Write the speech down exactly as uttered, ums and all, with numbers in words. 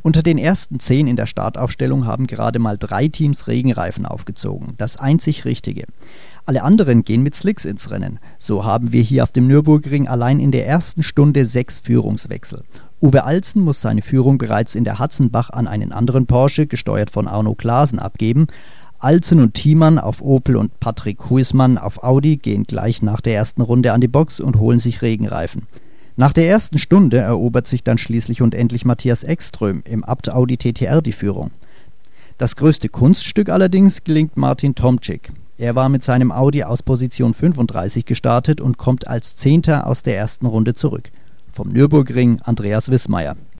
Unter den ersten zehn in der Startaufstellung haben gerade mal drei Teams Regenreifen aufgezogen, das einzig Richtige. Alle anderen gehen mit Slicks ins Rennen. So haben wir hier auf dem Nürburgring allein in der ersten Stunde sechs Führungswechsel. Uwe Alzen muss seine Führung bereits in der Hatzenbach an einen anderen Porsche, gesteuert von Arno Klaasen, abgeben. Alzen und Thiemann auf Opel und Patrick Huismann auf Audi gehen gleich nach der ersten Runde an die Box und holen sich Regenreifen. Nach der ersten Stunde erobert sich dann schließlich und endlich Matthias Ekström im Abt Audi T T R die Führung. Das größte Kunststück allerdings gelingt Martin Tomczyk. Er war mit seinem Audi aus Position fünfunddreißig gestartet und kommt als Zehnter aus der ersten Runde zurück. Vom Nürburgring Andreas Wissmeier.